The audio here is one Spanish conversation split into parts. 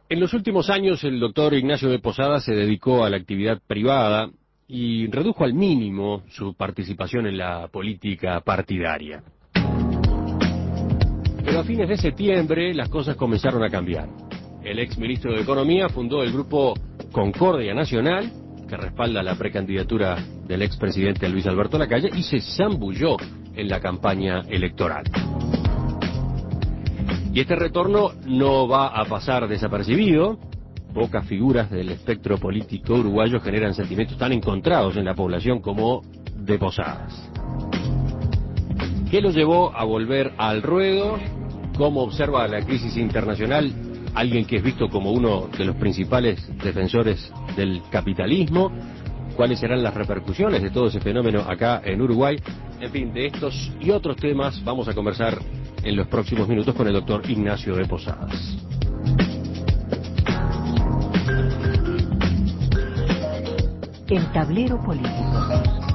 En los últimos años, el doctor Ignacio de Posadas se dedicó a la actividad privada y redujo al mínimo su participación en la política partidaria. Pero a fines de septiembre las cosas comenzaron a cambiar. El ex ministro de Economía fundó el grupo Concordia Nacional, que respalda la precandidatura del expresidente Luis Alberto Lacalle, y se zambulló en la campaña electoral. Y este retorno no va a pasar desapercibido. Pocas figuras del espectro político uruguayo generan sentimientos tan encontrados en la población como de Posadas. ¿Qué lo llevó a volver al ruedo? ¿Cómo observa la crisis internacional alguien que es visto como uno de los principales defensores del capitalismo? ¿Cuáles serán las repercusiones de todo ese fenómeno acá en Uruguay? En fin, de estos y otros temas vamos a conversar en los próximos minutos con el doctor Ignacio de Posadas. El tablero político.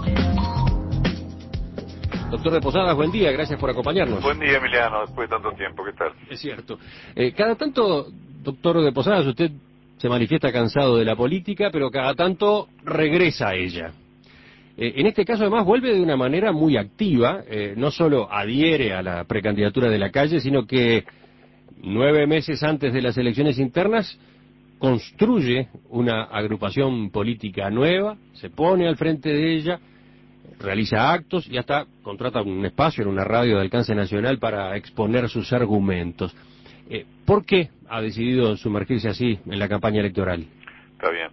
Doctor de Posadas, buen día, gracias por acompañarnos. Buen día, Emiliano, después de tanto tiempo, ¿qué tal? Es cierto. Cada tanto, doctor de Posadas, usted se manifiesta cansado de la política, pero cada tanto regresa a ella. En este caso, además, vuelve de una manera muy activa, no solo adhiere a la precandidatura de Lacalle, sino que 9 meses antes de las elecciones internas construye una agrupación política nueva, se pone al frente de ella, realiza actos y hasta contrata un espacio en una radio de alcance nacional para exponer sus argumentos. ¿Por qué ha decidido sumergirse así en la campaña electoral? Está bien.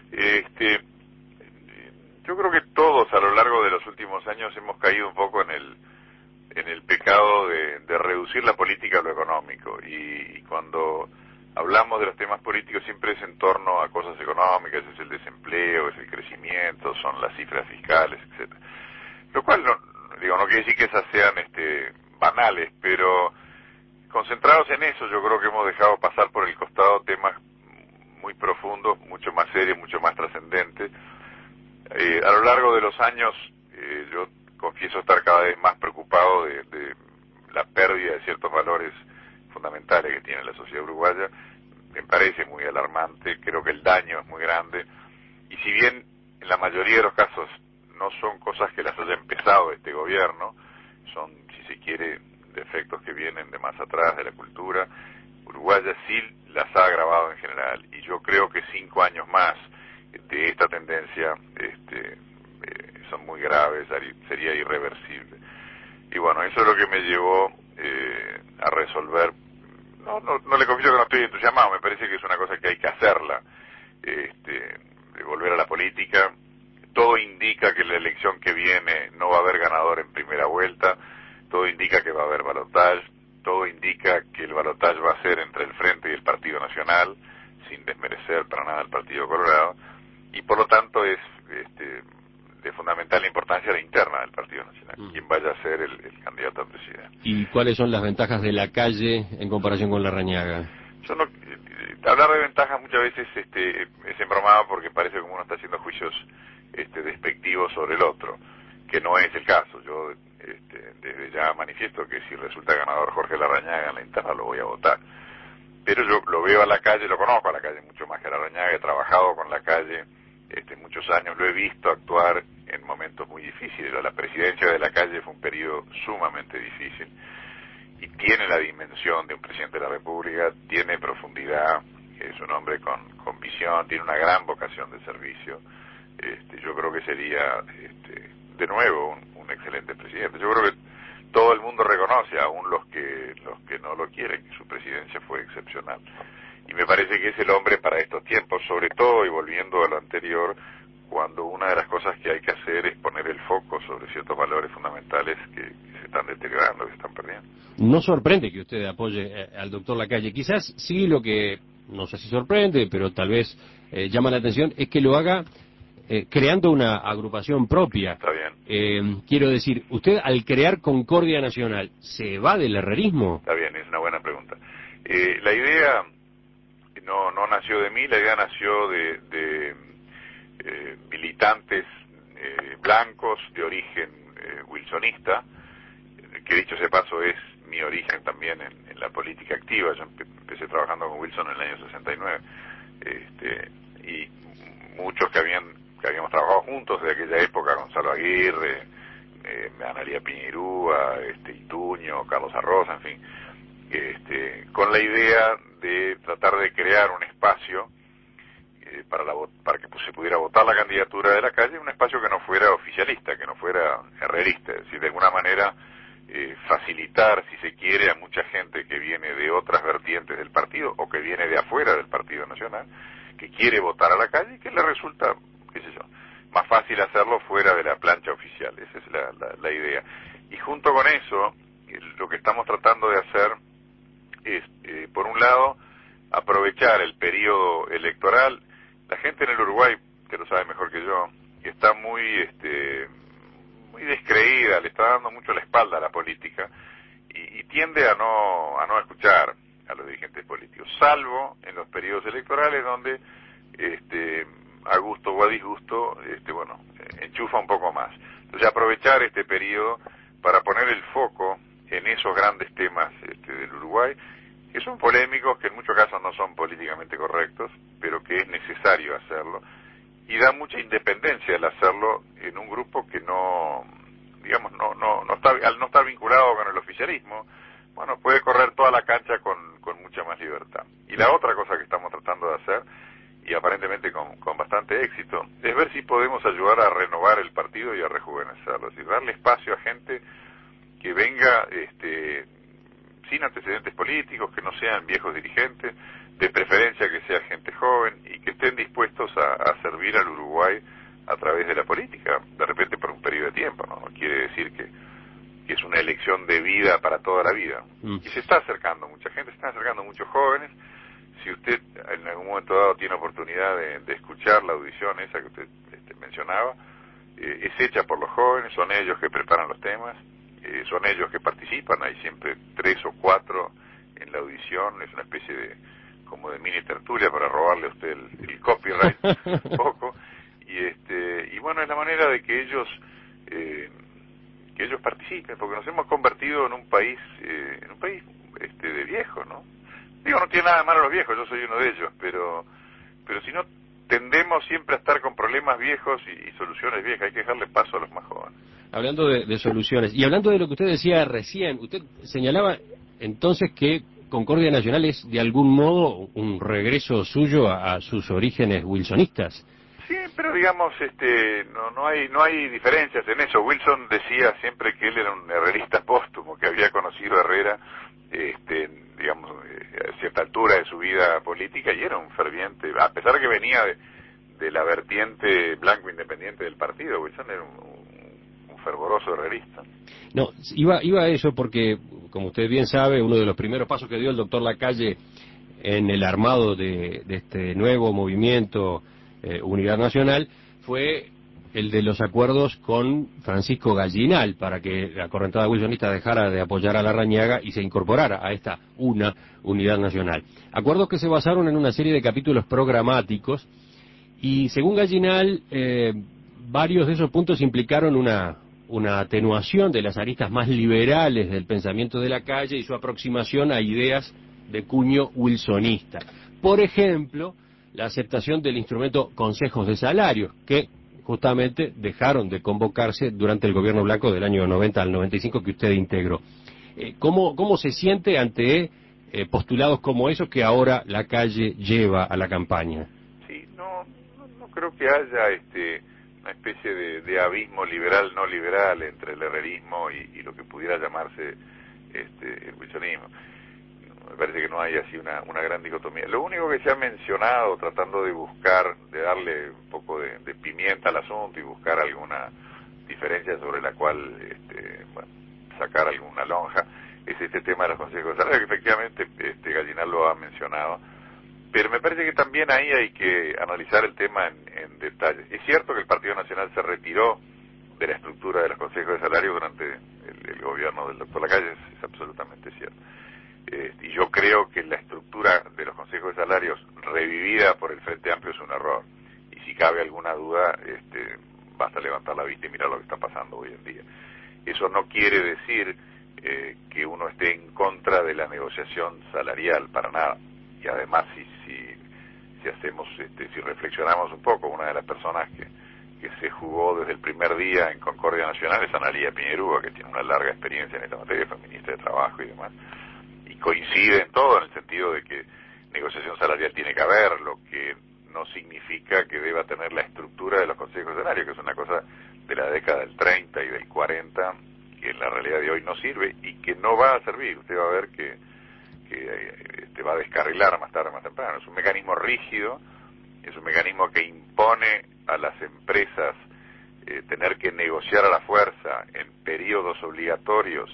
Yo creo que todos a lo largo de los últimos años hemos caído un poco en el pecado de reducir la política a lo económico, y cuando hablamos de los temas políticos siempre es en torno a cosas económicas, es el desempleo, es el crecimiento, son las cifras fiscales, etcétera. Lo cual no quiere decir que esas sean banales, pero concentrados en eso yo creo que hemos dejado pasar por el costado temas muy profundos, mucho más serios, mucho más trascendentes. A lo largo de los años yo confieso estar cada vez más preocupado de la pérdida de ciertos valores fundamentales que tiene la sociedad uruguaya. Me parece muy alarmante, creo que el daño es muy grande, y si bien en la mayoría de los casos no son cosas que las haya empezado este gobierno, son, si se quiere, defectos que vienen de más atrás de la cultura uruguaya, sí las ha agravado en general, y yo creo que 5 años más de esta tendencia son muy graves, sería irreversible. Y bueno, eso es lo que me llevó a resolver. No le confieso que no estoy entusiasmado, me parece que es una cosa que hay que hacerla, de volver a la política. Todo indica que la elección que viene no va a haber ganador en primera vuelta, todo indica que va a haber balotaje, todo indica que el balotaje va a ser entre el Frente y el Partido Nacional, sin desmerecer para nada el Partido Colorado, y por lo tanto es de fundamental importancia la interna del Partido Nacional, quien vaya a ser el candidato a presidente. ¿Y cuáles son las ventajas de Lacalle en comparación con Larrañaga? Yo no, hablar de ventajas muchas veces es embromado porque parece como uno está haciendo juicios despectivos sobre el otro, que no es el caso. Yo desde ya manifiesto que si resulta ganador Jorge Larrañaga en la interna lo voy a votar, pero yo lo veo a Lacalle, lo conozco a Lacalle mucho más que a Larrañaga, he trabajado con Lacalle muchos años, lo he visto actuar en momentos muy difíciles. La presidencia de Lacalle fue un periodo sumamente difícil y tiene la dimensión de un presidente de la República, tiene profundidad, es un hombre con visión, tiene una gran vocación de servicio. Yo creo que sería de nuevo un excelente presidente. Yo creo que todo el mundo reconoce, aún los que no lo quieren, que su presidencia fue excepcional. Y me parece que es el hombre para estos tiempos, sobre todo, y volviendo a lo anterior, cuando una de las cosas que hay que hacer es poner el foco sobre ciertos valores fundamentales que se están deteriorando, que se están perdiendo. No sorprende que usted apoye al doctor Lacalle. Quizás sí, lo que no sé si sorprende, pero tal vez llama la atención, es que lo haga creando una agrupación propia. Está bien. Quiero decir, usted al crear Concordia Nacional, ¿se va del herrerismo? Está bien, es una buena pregunta. La idea no nació de mí, la idea nació de militantes blancos de origen wilsonista, que dicho sea paso es mi origen también en la política activa. Yo empecé trabajando con Wilson en el año 69, y muchos que habíamos trabajado juntos de aquella época, Gonzalo Aguirre, Analía Piñerúa, Ituño, Carlos Arroza, en fin, con la idea de tratar de crear un espacio para que se pudiera votar la candidatura de la calle, un espacio que no fuera oficialista, que no fuera herrerista, es decir, de alguna manera facilitar, si se quiere, a mucha gente que viene de otras vertientes del partido o que viene de afuera del Partido Nacional, que quiere votar a la calle y que le resulta, qué sé yo, más fácil hacerlo fuera de la plancha oficial. Esa es la idea. Y junto con eso, lo que estamos tratando de hacer es, por un lado, aprovechar el periodo electoral. La gente en el Uruguay, que lo sabe mejor que yo, está muy descreída, le está dando mucho la espalda a la política y tiende a no escuchar a los dirigentes políticos, salvo en los periodos electorales donde a gusto o a disgusto, enchufa un poco más. Entonces aprovechar este periodo para poner el foco en esos grandes temas del Uruguay, que son polémicos, que en muchos casos no son políticamente correctos, pero que es necesario hacerlo, y da mucha independencia el hacerlo en un grupo que al no estar vinculado con el oficialismo, bueno, puede correr toda la cancha con mucha más libertad. Y la otra cosa que estamos tratando de hacer, y aparentemente con bastante éxito, es ver si podemos ayudar a renovar el partido y a rejuvenecerlo, es decir, darle espacio a gente que venga sin antecedentes políticos, que no sean viejos dirigentes, de preferencia que sea gente joven y que estén dispuestos a servir al Uruguay a través de la política, de repente por un periodo de tiempo, ¿no? No quiere decir que es una elección de vida para toda la vida. Y se está acercando mucha gente, se están acercando muchos jóvenes. Si usted en algún momento dado tiene oportunidad de escuchar la audición esa que usted mencionaba, es hecha por los jóvenes, son ellos que preparan los temas, son ellos que participan, hay siempre 3 o 4 en la audición, es una especie como de mini tertulia para robarle a usted el copyright un poco, y bueno, es la manera de que ellos participen, porque nos hemos convertido en un país de viejos, ¿no? Digo, no tiene nada de malo los viejos, yo soy uno de ellos, pero si no, tendemos siempre a estar con problemas viejos y soluciones viejas, hay que dejarle paso a los más jóvenes. Hablando de soluciones, y hablando de lo que usted decía recién, usted señalaba entonces que Concordia Nacional es de algún modo un regreso suyo a sus orígenes wilsonistas. Sí, pero digamos, no hay diferencias en eso. Wilson decía siempre que él era un herrerista póstumo, que había conocido a Herrera, a cierta altura de su vida política, y era un ferviente, a pesar de que venía de la vertiente blanco independiente del partido. Wilson era un fervoroso herrerista. No, iba a eso porque, como usted bien sabe, uno de los primeros pasos que dio el doctor Lacalle en el armado de este nuevo movimiento Unidad Nacional fue el de los acuerdos con Francisco Gallinal para que la correntada wilsonista dejara de apoyar a Larrañaga y se incorporara a esta Unidad Nacional. Acuerdos que se basaron en una serie de capítulos programáticos y, según Gallinal, varios de esos puntos implicaron una atenuación de las aristas más liberales del pensamiento de Lacalle y su aproximación a ideas de cuño wilsonista. Por ejemplo, la aceptación del instrumento consejos de salarios, que justamente dejaron de convocarse durante el gobierno blanco del año 90 al 95 que usted integró. ¿Cómo se siente ante postulados como esos que ahora Lacalle lleva a la campaña? Sí, no creo que haya una especie de abismo liberal no liberal entre el herrerismo y lo que pudiera llamarse el wilsonismo. Me parece que no hay así una gran dicotomía. Lo único que se ha mencionado, tratando de buscar, de darle un poco de pimienta al asunto y buscar alguna diferencia sobre la cual sacar alguna lonja, es este tema de los consejos de salario, que efectivamente Gallinal lo ha mencionado, pero me parece que también ahí hay que analizar el tema en detalle. Es cierto que el Partido Nacional se retiró de la estructura de los consejos de salario durante el gobierno del doctor Lacalle, es absolutamente cierto. Y yo creo que la estructura de los consejos de salarios revivida por el Frente Amplio es un error. Y si cabe alguna duda, basta levantar la vista y mirar lo que está pasando hoy en día. Eso no quiere decir que uno esté en contra de la negociación salarial, para nada. Y además, si hacemos, si reflexionamos un poco, una de las personas que se jugó desde el primer día en Concordia Nacional es Analía Piñerúa, que tiene una larga experiencia en esta materia, fue ministra de Trabajo y demás, y coincide en todo, en el sentido de que negociación salarial tiene que haber, lo que no significa que deba tener la estructura de los consejos salarios, que es una cosa de la década del 30 y del 40, que en la realidad de hoy no sirve y que no va a servir. Usted va a ver que te va a descarrilar más tarde o más temprano. Es un mecanismo rígido, es un mecanismo que impone a las empresas tener que negociar a la fuerza en periodos obligatorios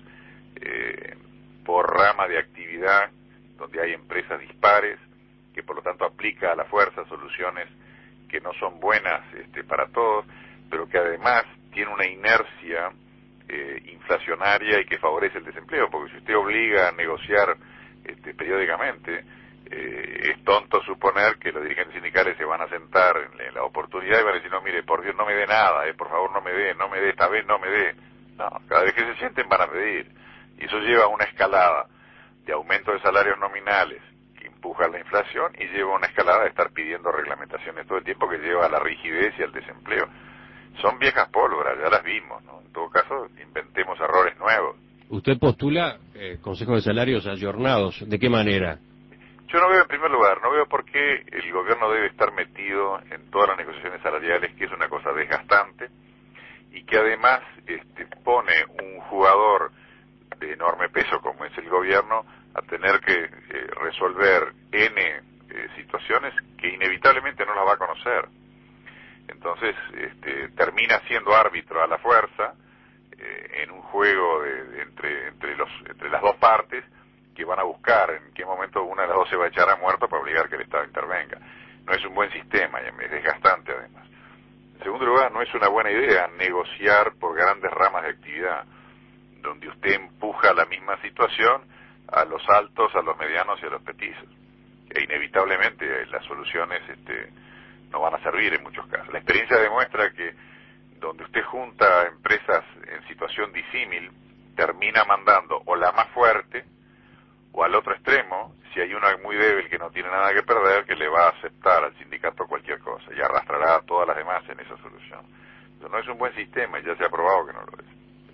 por rama de actividad, donde hay empresas dispares, que por lo tanto aplica a la fuerza soluciones que no son buenas para todos, pero que además tiene una inercia inflacionaria y que favorece el desempleo, porque si usted obliga a negociar periódicamente, es tonto suponer que los dirigentes sindicales se van a sentar en la oportunidad y van a decir, no, mire, por Dios, no me dé nada, por favor, no me dé, esta vez no me dé. No, cada vez que se sienten van a pedir. Y eso lleva a una escalada de aumento de salarios nominales que empuja la inflación y lleva a una escalada de estar pidiendo reglamentaciones todo el tiempo que lleva a la rigidez y al desempleo. Son viejas pólvoras, ya las vimos, ¿no? En todo caso, inventemos errores nuevos. Usted postula consejos de salarios ayornados. ¿De qué manera? Yo no veo, en primer lugar, no veo por qué el gobierno debe estar metido en todas las negociaciones salariales, que es una cosa desgastante, y que además pone un jugador de enorme peso, como es el gobierno, a tener que resolver N situaciones que inevitablemente no las va a conocer. Entonces, termina siendo árbitro a la fuerza, en un juego entre las dos partes, que van a buscar en qué momento una de las dos se va a echar a muerto para obligar que el Estado intervenga. No es un buen sistema, y es desgastante además. En segundo lugar, no es una buena idea negociar por grandes ramas de actividad, donde usted empuja la misma situación a los altos, a los medianos y a los petizos. E inevitablemente las soluciones no van a servir en muchos casos. La experiencia demuestra que donde usted junta empresas en situación disímil, termina mandando o la más fuerte, o al otro extremo, si hay una muy débil que no tiene nada que perder, que le va a aceptar al sindicato cualquier cosa y arrastrará a todas las demás en esa solución. Eso no es un buen sistema y ya se ha probado que no lo es.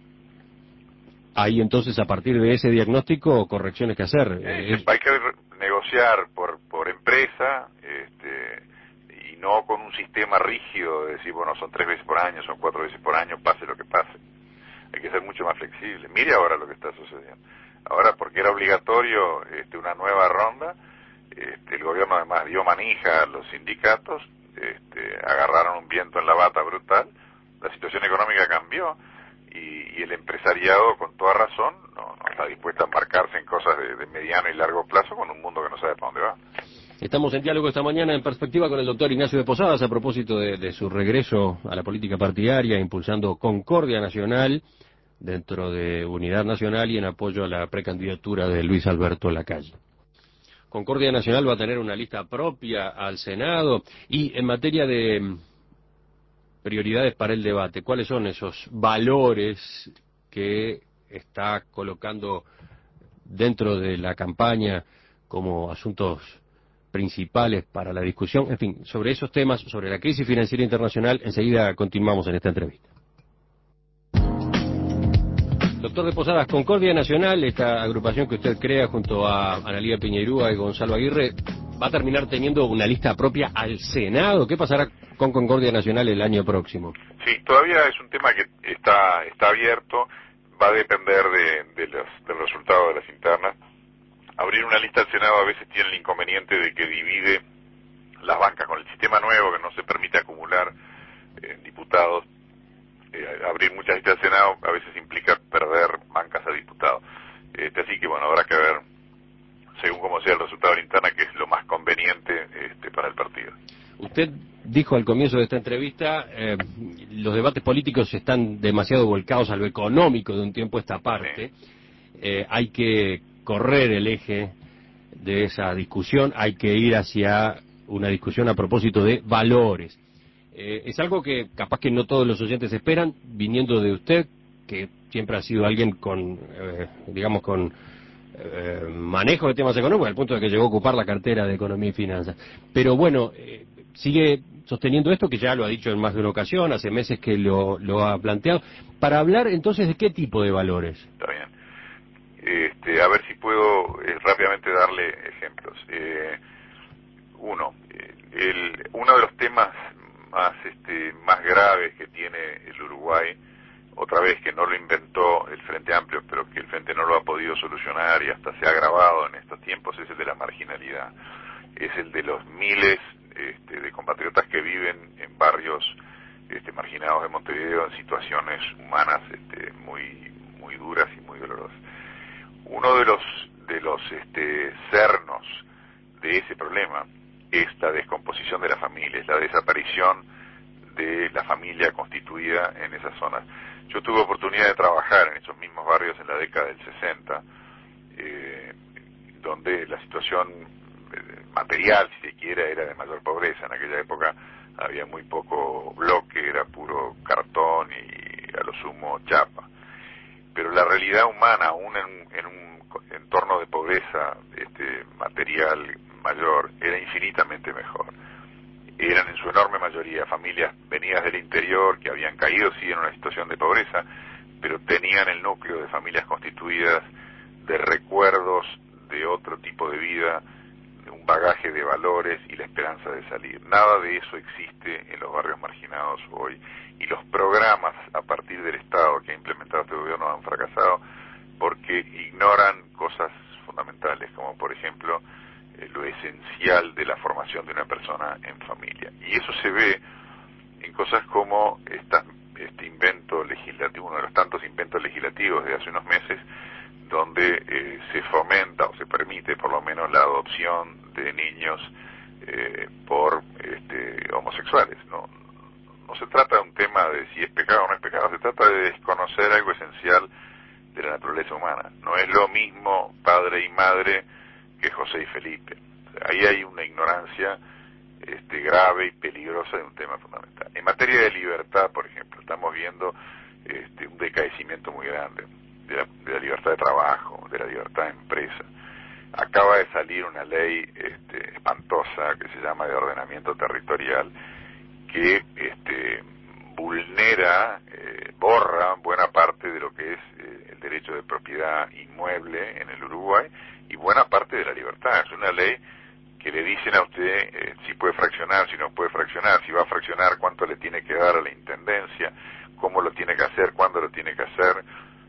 Hay entonces, a partir de ese diagnóstico, correcciones que hacer. Hay que negociar por empresa, y no con un sistema rígido de decir, bueno, son 3 veces por año, son 4 veces por año, pase lo que pase. Hay que ser mucho más flexible. Mire ahora lo que está sucediendo. Ahora, porque era obligatorio una nueva ronda, el gobierno además dio manija a los sindicatos, agarraron un viento en la bata brutal, la situación económica cambió y el empresariado, con toda razón, no está dispuesto a embarcarse en cosas de mediano y largo plazo con un mundo que no sabe para dónde va. Estamos en diálogo esta mañana en Perspectiva con el doctor Ignacio de Posadas a propósito de su regreso a la política partidaria, impulsando Concordia Nacional dentro de Unidad Nacional y en apoyo a la precandidatura de Luis Alberto Lacalle. Concordia Nacional va a tener una lista propia al Senado y en materia de prioridades para el debate, ¿cuáles son esos valores que está colocando dentro de la campaña como asuntos principales para la discusión? En fin, sobre esos temas, sobre la crisis financiera internacional, enseguida continuamos en esta entrevista. Doctor de Posadas, Concordia Nacional, esta agrupación que usted crea junto a Analía Piñerúa y Gonzalo Aguirre, ¿va a terminar teniendo una lista propia al Senado? ¿Qué pasará con Concordia Nacional el año próximo? Sí, todavía es un tema que está abierto, va a depender del resultado de las internas. Abrir una lista al Senado a veces tiene el inconveniente de que divide las bancas con el sistema nuevo, que no se permite acumular diputados. Abrir muchas listas al Senado a veces implica perder bancas a diputados. Así que bueno, habrá que ver, según como sea el resultado de la interna, que es lo más conveniente para el partido. Usted dijo al comienzo de esta entrevista, los debates políticos están demasiado volcados a lo económico de un tiempo a esta parte. Sí. Hay que correr el eje de esa discusión, hay que ir hacia una discusión a propósito de valores. Es algo que capaz que no todos los oyentes esperan, viniendo de usted, que siempre ha sido alguien con, digamos, con manejo de temas económicos, al punto de que llegó a ocupar la cartera de Economía y Finanzas. Pero bueno, sigue sosteniendo esto, que ya lo ha dicho en más de una ocasión, hace meses que lo ha planteado, para hablar entonces de qué tipo de valores. Está bien. A ver si puedo rápidamente darle ejemplos. Uno de los temas más graves que tiene el Uruguay, otra vez que no lo inventó el Frente Amplio, pero que el Frente no lo ha podido solucionar y hasta se ha agravado en estos tiempos, es el de la marginalidad. Es el de los miles de compatriotas que viven en barrios marginados de Montevideo en situaciones humanas muy duras y muy dolorosas. Uno de los cernos de ese problema es la descomposición de la familia, es la desaparición de la familia constituida en esas zonas. Yo tuve oportunidad de trabajar en esos mismos barrios en la década del 60, donde la situación material, si se quiere, era de mayor pobreza. En aquella época había muy poco bloque, era puro cartón y a lo sumo chapa. Pero la realidad humana, aún en un entorno de pobreza material mayor, era infinitamente mejor. Eran en su enorme mayoría familias venidas del interior que habían caído sí en una situación de pobreza, pero tenían el núcleo de familias constituidas de recuerdos de otro tipo de vida, de un bagaje de valores y la esperanza de salir. Nada de eso existe en los barrios marginados hoy, y los programas a partir del Estado que ha implementado este gobierno han fracasado porque ignoran cosas fundamentales, como por ejemplo lo esencial de la formación de una persona en familia. Y eso se ve en cosas como este invento legislativo, uno de los tantos inventos legislativos de hace unos meses, donde se fomenta o se permite por lo menos la adopción de niños por homosexuales. No se trata de un tema de si es pecado o no es pecado, se trata de desconocer algo esencial de la naturaleza humana. No es lo mismo padre y madre que José y Felipe. O sea, ahí hay una ignorancia grave y peligrosa de un tema fundamental. En materia de libertad, por ejemplo, estamos viendo un decaecimiento muy grande de la libertad de trabajo, de la libertad de empresa. Acaba de salir una ley espantosa que se llama de ordenamiento territorial, que vulnera, borra buena parte de lo que es el derecho de propiedad inmueble en el Uruguay y buena parte de la libertad. Es una ley que le dicen a usted si puede fraccionar, si no puede fraccionar, si va a fraccionar, cuánto le tiene que dar a la intendencia, cómo lo tiene que hacer, cuándo lo tiene que hacer.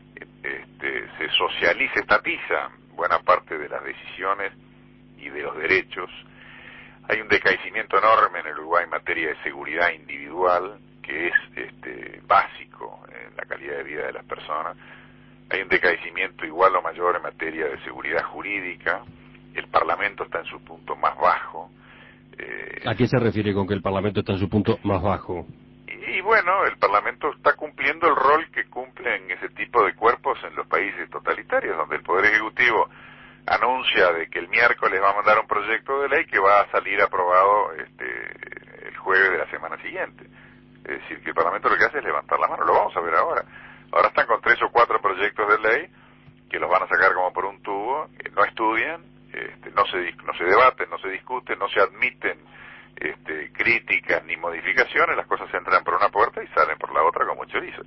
Se socializa, estatiza buena parte de las decisiones y de los derechos. Hay un decaecimiento enorme en el Uruguay en materia de seguridad individual, que es básico en la calidad de vida de las personas. Hay un decaecimiento igual o mayor en materia de seguridad jurídica. El Parlamento está en su punto más bajo. ¿A qué se refiere con que el Parlamento está en su punto más bajo? Y bueno, el Parlamento está cumpliendo el rol que cumplen ese tipo de cuerpos en los países totalitarios, donde el Poder Ejecutivo anuncia de que el miércoles va a mandar un proyecto de ley que va a salir aprobado el jueves de la semana siguiente. Es decir, que el Parlamento lo que hace es levantar la mano. Lo vamos a ver ahora. Ahora están con 3 o 4 proyectos de ley que los van a sacar como por un tubo, no estudian, no se debaten, no se discuten, no se admiten críticas ni modificaciones, las cosas entran por una puerta y salen por la otra como chorizo.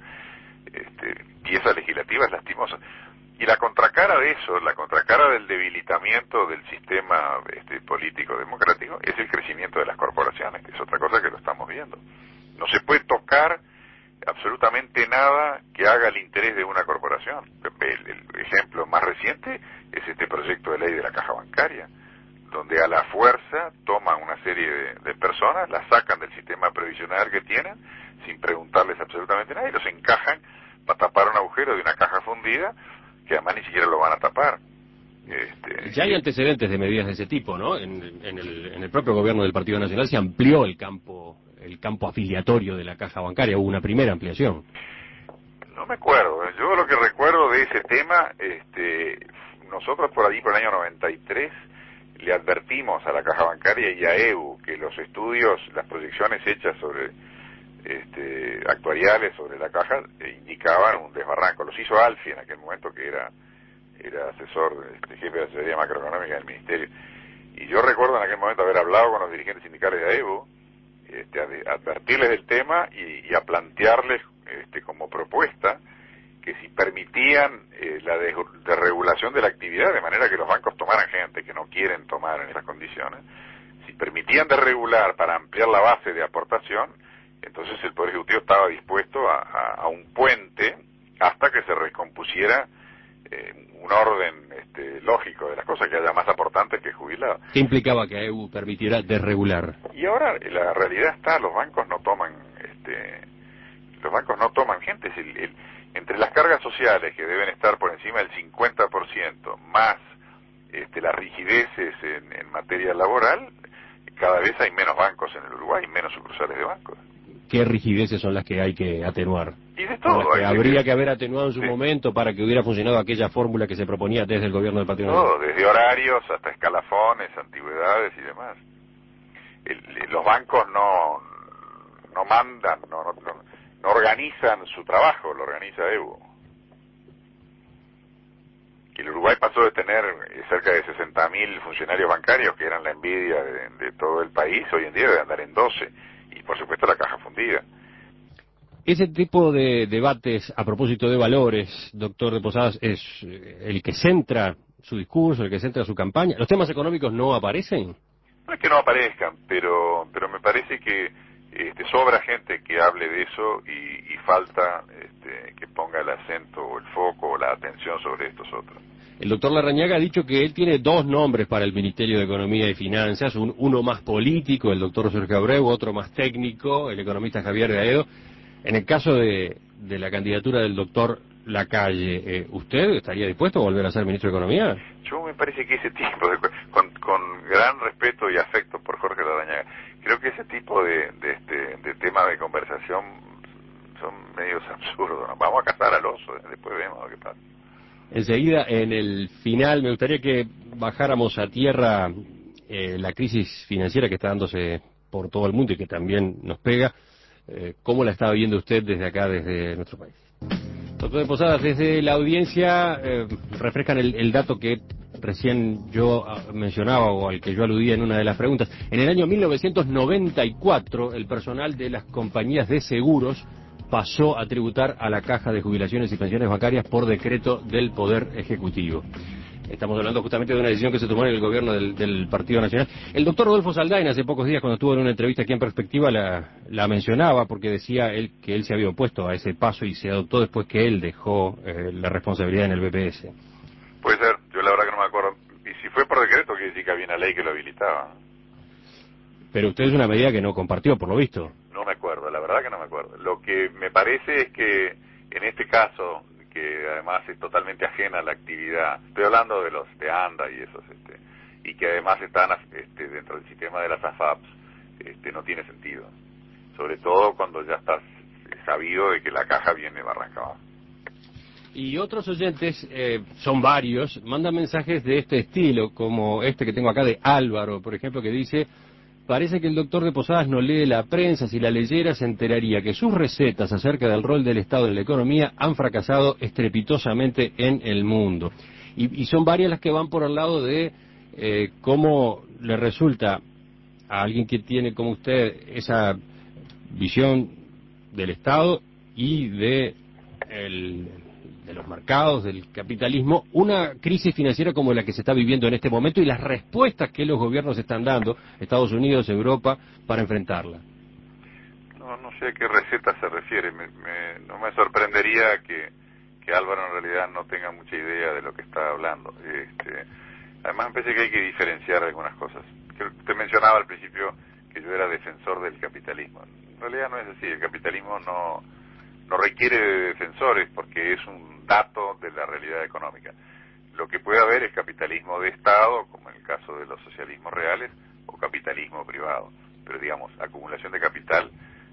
Pieza legislativa es lastimosa. Y la contracara de eso, la contracara del debilitamiento del sistema político democrático, es el crecimiento de las corporaciones, que es otra cosa que lo estamos viendo. No se puede tocar absolutamente nada que haga el interés de una corporación. El ejemplo más reciente es este proyecto de ley de la caja bancaria, donde a la fuerza toman una serie de personas, las sacan del sistema previsional que tienen, sin preguntarles absolutamente nada, y los encajan para tapar un agujero de una caja fundida, que además ni siquiera lo van a tapar. Ya hay antecedentes de medidas de ese tipo, ¿no? En el propio gobierno del Partido Nacional se amplió el campo afiliatorio de la caja bancaria, hubo una primera ampliación. No me acuerdo, yo lo que recuerdo de ese tema, nosotros por allí, por el año 93, le advertimos a la caja bancaria y a EU que los estudios, las proyecciones hechas sobre actuariales sobre la caja indicaban un desbarranco. Los hizo Alfi en aquel momento, que era asesor, jefe de asesoría macroeconómica del ministerio. Y yo recuerdo en aquel momento haber hablado con los dirigentes sindicales de AEBU, advertirles del tema y a plantearles como propuesta que si permitían la desregulación de la actividad, de manera que los bancos tomaran gente que no quieren tomar en esas condiciones, si permitían desregular para ampliar la base de aportación, entonces el Poder Ejecutivo estaba dispuesto a un puente hasta que se recompusiera un orden lógico de las cosas, que haya más aportantes que jubilados. ¿Qué implicaba que AEBU permitiera desregular? Y ahora la realidad está, los bancos no toman gente. Entre las cargas sociales, que deben estar por encima del 50%, más las rigideces en materia laboral, cada vez hay menos bancos en el Uruguay, menos sucursales de bancos. ¿Qué rigideces son las que hay que atenuar? Y de todo. Que habría que haber atenuado en su momento para que hubiera funcionado aquella fórmula que se proponía desde el gobierno del Partido Todo, Nacional. desde horarios hasta escalafones, antigüedades y demás. Los bancos no mandan, no organizan su trabajo, lo organiza EBU. Que el Uruguay pasó de tener cerca de 60.000 funcionarios bancarios, que eran la envidia de todo el país, hoy en día debe andar en 12, y por supuesto la caja fundida. Ese tipo de debates a propósito de valores, doctor de Posadas, es el que centra su discurso, el que centra su campaña. ¿Los temas económicos no aparecen? No es que no aparezcan, pero me parece que sobra gente que hable de eso y falta que ponga el acento o el foco o la atención sobre estos otros. El doctor Larrañaga ha dicho que él tiene dos nombres para el Ministerio de Economía y Finanzas, uno más político, el doctor Sergio Abreu, otro más técnico, el economista Javier Gaedo. En el caso de la candidatura del doctor Lacalle, ¿usted estaría dispuesto a volver a ser ministro de Economía? Yo me parece que ese tipo con gran respeto y afecto por Jorge Larrañaga, creo que ese tipo de temas de conversación son medios absurdos, ¿no? Vamos a cazar al oso, después vemos lo que pasa. Enseguida, en el final, me gustaría que bajáramos a tierra la crisis financiera que está dándose por todo el mundo y que también nos pega. ¿Cómo la está viendo usted desde acá, desde nuestro país? Doctor de Posadas, desde la audiencia refrescan el dato que recién yo mencionaba o al que yo aludía en una de las preguntas. En el año 1994, el personal de las compañías de seguros pasó a tributar a la Caja de Jubilaciones y Pensiones Bancarias por decreto del Poder Ejecutivo. Estamos hablando justamente de una decisión que se tomó en el gobierno del Partido Nacional. El doctor Rodolfo Saldaña, hace pocos días, cuando estuvo en una entrevista aquí en Perspectiva, la mencionaba porque decía él que él se había opuesto a ese paso y se adoptó después que él dejó la responsabilidad en el BPS. Puede ser, yo la verdad que no me acuerdo. Y si fue por decreto, quiere decir que había una ley que lo habilitaba. Pero usted es una medida que no compartió, por lo visto. No me acuerdo, la verdad que no me acuerdo. Lo que me parece es que en este caso, que además es totalmente ajena a la actividad, estoy hablando de los de ANDA y esos, y que además están dentro del sistema de las AFAPs, no tiene sentido. Sobre todo cuando ya estás sabido de que la caja viene barrancada. Y otros oyentes, son varios, mandan mensajes de este estilo, como este que tengo acá de Álvaro, por ejemplo, que dice: parece que el doctor de Posadas no lee la prensa. Si la leyera se enteraría que sus recetas acerca del rol del Estado en la economía han fracasado estrepitosamente en el mundo. Y son varias las que van por el lado de cómo le resulta a alguien que tiene como usted esa visión del Estado y de los mercados, del capitalismo, una crisis financiera como la que se está viviendo en este momento y las respuestas que los gobiernos están dando, Estados Unidos, Europa, para enfrentarla. No sé a qué receta se refiere. No me sorprendería que Álvaro en realidad no tenga mucha idea de lo que está hablando. Además me parece que hay que diferenciar algunas cosas. Usted mencionaba al principio que yo era defensor del capitalismo. En realidad no es así. El capitalismo no requiere de defensores porque es un dato de la realidad económica. Lo que puede haber es capitalismo de Estado, como en el caso de los socialismos reales, o capitalismo privado. Pero digamos, acumulación de capital,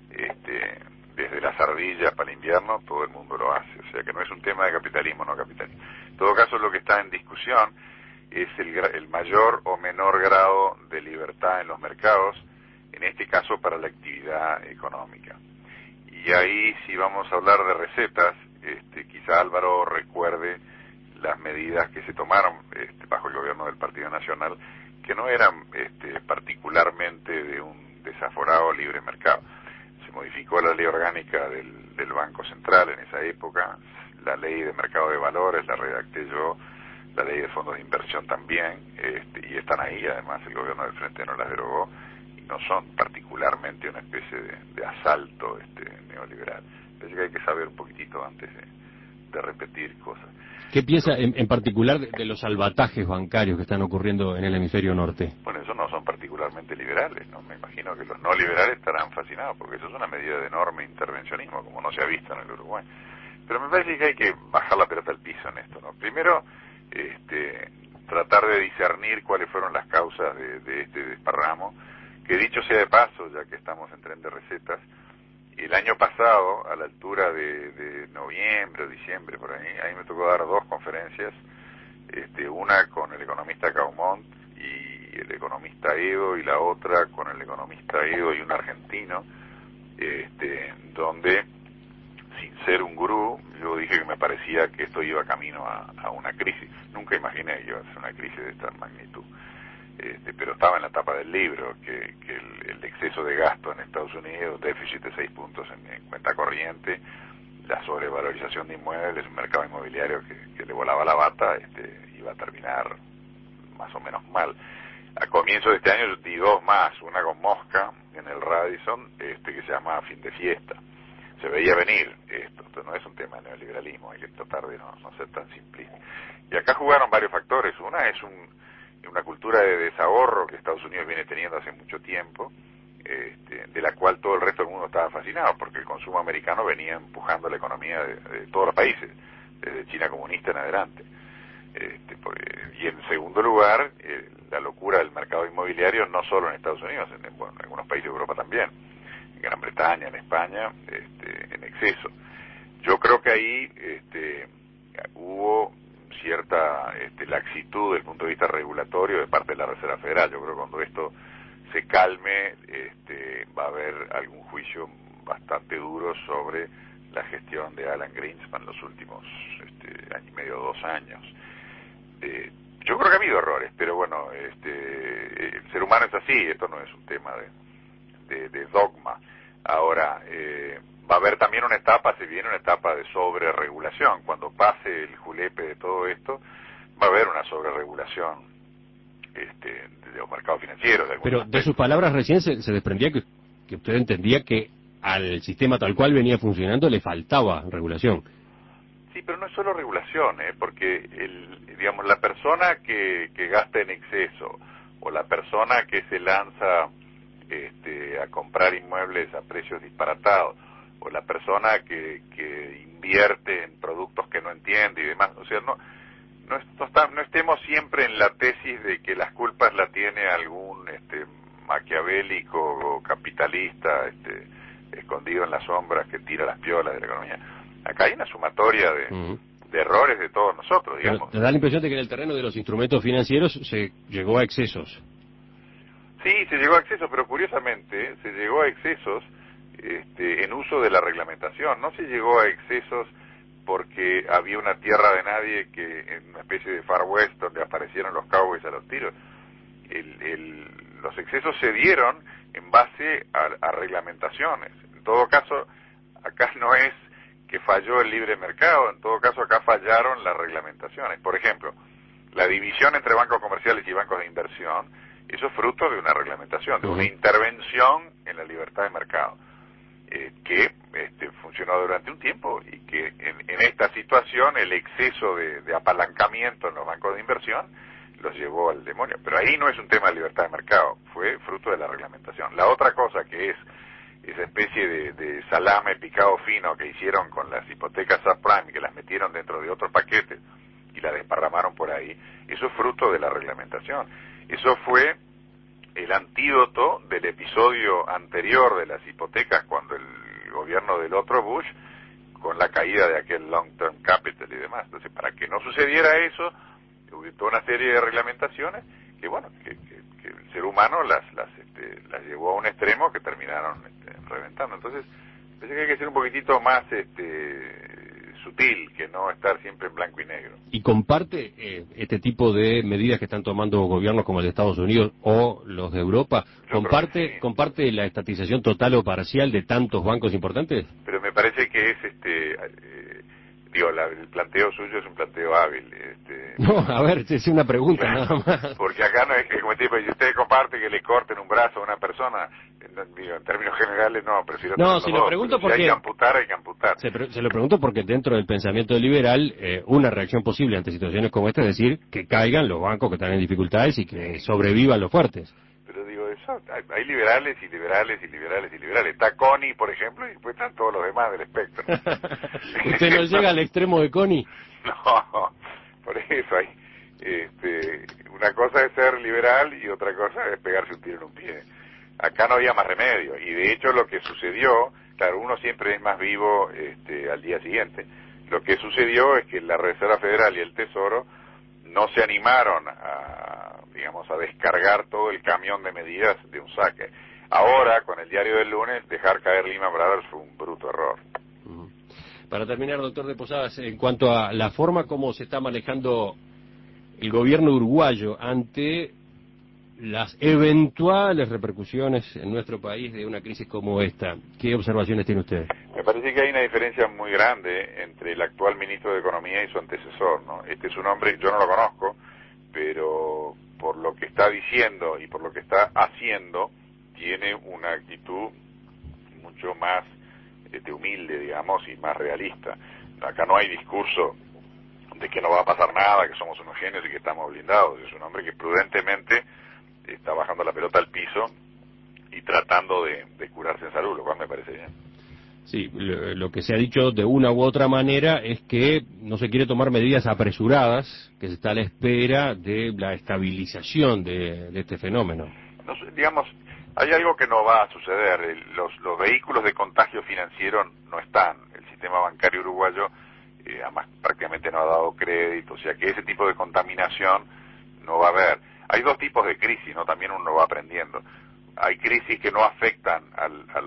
desde las ardillas para el invierno, todo el mundo lo hace. O sea que no es un tema de capitalismo, no capitalismo. En todo caso, lo que está en discusión es el mayor o menor grado de libertad en los mercados, en este caso para la actividad económica. Y ahí, si vamos a hablar de recetas, quizá Álvaro recuerde las medidas que se tomaron bajo el gobierno del Partido Nacional, que no eran particularmente de un desaforado libre mercado. Se modificó la ley orgánica del Banco Central en esa época, la ley de mercado de valores la redacté yo, la ley de fondos de inversión también, y están ahí, además el gobierno del Frente no las derogó, y no son particularmente una especie de asalto neoliberal. Así que hay que saber un poquitito antes de repetir cosas. ¿Qué piensa en particular de los salvatajes bancarios que están ocurriendo en el hemisferio norte? Bueno, esos no son particularmente liberales, ¿no? Me imagino que los no liberales estarán fascinados, porque eso es una medida de enorme intervencionismo, como no se ha visto en el Uruguay. Pero me parece que hay que bajar la pelota al piso en esto, ¿no? Primero, tratar de discernir cuáles fueron las causas de este desparramo, que dicho sea de paso, ya que estamos en tren de recetas, el año pasado, a la altura de noviembre o diciembre, por ahí me tocó dar dos conferencias, una con el economista Caumont y el economista Edo, y la otra con el economista Edo y un argentino, donde, sin ser un gurú, yo dije que me parecía que esto iba camino a una crisis. Nunca imaginé que iba a ser una crisis de esta magnitud. Pero estaba en la tapa del libro que el exceso de gasto en Estados Unidos, déficit de 6 puntos en cuenta corriente, la sobrevalorización de inmuebles, un mercado inmobiliario que le volaba la bata, iba a terminar más o menos mal. A comienzo de este año yo di dos más, una con Mosca en el Radisson, que se llama Fin de Fiesta. Se veía venir esto no es un tema de neoliberalismo, hay que tratar de no ser tan simplista. Y acá jugaron varios factores. Una es una cultura de desahorro que Estados Unidos viene teniendo hace mucho tiempo, de la cual todo el resto del mundo estaba fascinado, porque el consumo americano venía empujando la economía de todos los países, desde China comunista en adelante. Y en segundo lugar, la locura del mercado inmobiliario, no solo en Estados Unidos, en algunos países de Europa también, en Gran Bretaña, en España, en exceso. Yo creo que ahí hubo cierta laxitud desde el punto de vista regulatorio de parte de la Reserva Federal. Yo creo que cuando esto se calme, va a haber algún juicio bastante duro sobre la gestión de Alan Greenspan en los últimos año y medio, 2 años. Yo creo que ha habido errores, pero bueno, el ser humano es así, esto no es un tema de dogma. Ahora, va a haber también se viene una etapa de sobreregulación. Cuando pase el julepe de todo esto, va a haber una sobreregulación de los mercados financieros. Pero de sus palabras recién se desprendía que usted entendía que al sistema tal cual venía funcionando le faltaba regulación. Sí, pero no es solo regulación, porque la persona que gasta en exceso, o la persona que se lanza a comprar inmuebles a precios disparatados, o la persona que invierte en productos que no entiende y demás, o sea, no estemos siempre en la tesis de que las culpas la tiene algún maquiavélico o capitalista escondido en las sombras que tira las piolas de la economía. Acá hay una sumatoria de errores de todos nosotros, digamos. Pero te da la impresión de que en el terreno de los instrumentos financieros se llegó a excesos. Sí, se llegó a excesos, pero curiosamente se llegó a excesos en uso de la reglamentación. No se llegó a excesos porque había una tierra de nadie que en una especie de Far West donde aparecieron los cowboys a los tiros. Los excesos se dieron en base a reglamentaciones. En todo caso, acá no es que falló el libre mercado, en todo caso acá fallaron las reglamentaciones. Por ejemplo, la división entre bancos comerciales y bancos de inversión, eso es fruto de una reglamentación, de una intervención en la libertad de mercado, que funcionó durante un tiempo y que en esta situación el exceso de apalancamiento en los bancos de inversión los llevó al demonio. Pero ahí no es un tema de libertad de mercado, fue fruto de la reglamentación. La otra cosa que es esa especie de salame picado fino que hicieron con las hipotecas subprime, que las metieron dentro de otros paquetes y las desparramaron por ahí, eso es fruto de la reglamentación. Eso fue el antídoto del episodio anterior de las hipotecas, cuando el gobierno del otro Bush, con la caída de aquel long term capital y demás. Entonces, para que no sucediera eso, hubo toda una serie de reglamentaciones que el ser humano las llevó a un extremo que terminaron reventando. Entonces, Pensé que hay que ser un poquitito más sutil, que no estar siempre en blanco y negro. ¿Y comparte este tipo de medidas que están tomando gobiernos como el de Estados Unidos o los de Europa? Yo creo que sí. ¿Comparte la estatización total o parcial de tantos bancos importantes? Pero me parece que es, el planteo suyo es un planteo hábil. No, a ver, es una pregunta Claro, nada más. porque acá no es que, como tipo, si usted comparte que le corten un brazo a una persona, en términos generales no, prefiero No, tener si los lo dos, pregunto pero si hay porque que amputar, hay que amputar. se lo pregunto porque dentro del pensamiento liberal, una reacción posible ante situaciones como esta es decir que caigan los bancos que están en dificultades y que sobrevivan los fuertes. Pero digo, eso, hay liberales y liberales y liberales y liberales. Está Connie, por ejemplo, y después están todos los demás del espectro. ¿Usted no llega al extremo de Connie? No, por eso hay, una cosa es ser liberal y otra cosa es pegarse un tiro en un pie. Acá no había más remedio, y de hecho lo que sucedió, claro, uno siempre es más vivo al día siguiente. Lo que sucedió es que la Reserva Federal y el Tesoro no se animaron a descargar todo el camión de medidas de un saque. Ahora, con el diario del lunes, dejar caer Lehman Brothers fue un bruto error. Para terminar, doctor de Posadas, en cuanto a la forma como se está manejando el gobierno uruguayo ante las eventuales repercusiones en nuestro país de una crisis como esta, ¿qué observaciones tiene usted? Me parece que hay una diferencia muy grande entre el actual ministro de Economía y su antecesor, ¿no? Este es un hombre, yo no lo conozco, pero por lo que está diciendo y por lo que está haciendo, tiene una actitud mucho más humilde, digamos, y más realista. Acá no hay discurso de que no va a pasar nada, que somos unos genios y que estamos blindados. Es un hombre que prudentemente está bajando la pelota al piso y tratando de curarse en salud, lo cual me parece bien. Sí, lo que se ha dicho de una u otra manera es que no se quiere tomar medidas apresuradas, que se está a la espera de la estabilización de este fenómeno. No sé, digamos, hay algo que no va a suceder. Los vehículos de contagio financiero no están. El sistema bancario uruguayo además prácticamente no ha dado crédito, o sea que ese tipo de contaminación no va a haber. Hay dos tipos de crisis, ¿no? También uno va aprendiendo. Hay crisis que no afectan a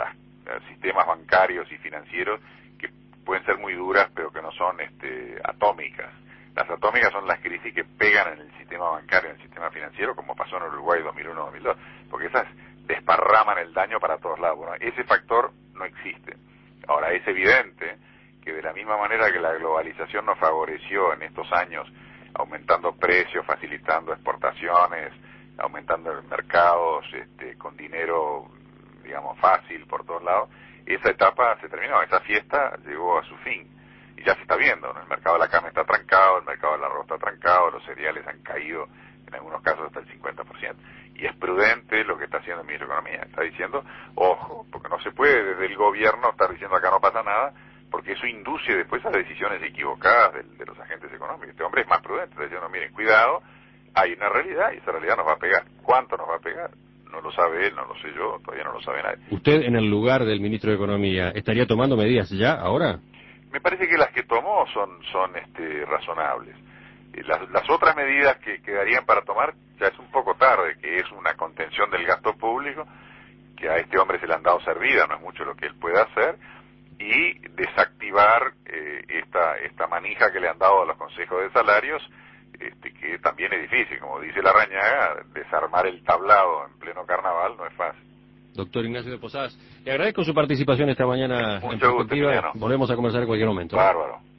los sistemas bancarios y financieros, que pueden ser muy duras, pero que no son atómicas. Las atómicas son las crisis que pegan en el sistema bancario, en el sistema financiero, como pasó en Uruguay 2001-2002, porque esas desparraman el daño para todos lados. Bueno, ese factor no existe. Ahora, es evidente que de la misma manera que la globalización nos favoreció en estos años, aumentando precios, facilitando exportaciones, aumentando mercados con dinero, digamos, fácil por todos lados, esa etapa se terminó, esa fiesta llegó a su fin. Y ya se está viendo, ¿no? El mercado de la carne está trancado, el mercado del arroz está trancado, los cereales han caído, en algunos casos hasta el 50%. Y es prudente lo que está haciendo el ministro de Economía. Está diciendo, ojo, porque no se puede desde el gobierno estar diciendo acá no pasa nada, porque eso induce después a decisiones equivocadas de los agentes económicos. Este hombre es más prudente, está diciendo, miren, cuidado, hay una realidad y esa realidad nos va a pegar. ¿Cuánto nos va a pegar? No lo sabe él, no lo sé yo, todavía no lo sabe nadie. ¿Usted, en el lugar del ministro de Economía, estaría tomando medidas ya, ahora? Me parece que las que tomó son razonables. Las otras medidas que quedarían para tomar ya es un poco tarde, que es una contención del gasto público, que a este hombre se le han dado servida, no es mucho lo que él puede hacer, y desactivar esta manija que le han dado a los consejos de salarios, que también es difícil, como dice Larrañaga, desarmar el tablado en pleno carnaval no es fácil. Doctor Ignacio de Posadas, le agradezco su participación esta mañana en Mucho gusto, Perspectiva. Emiliano. Volvemos a conversar en cualquier momento. Bárbaro.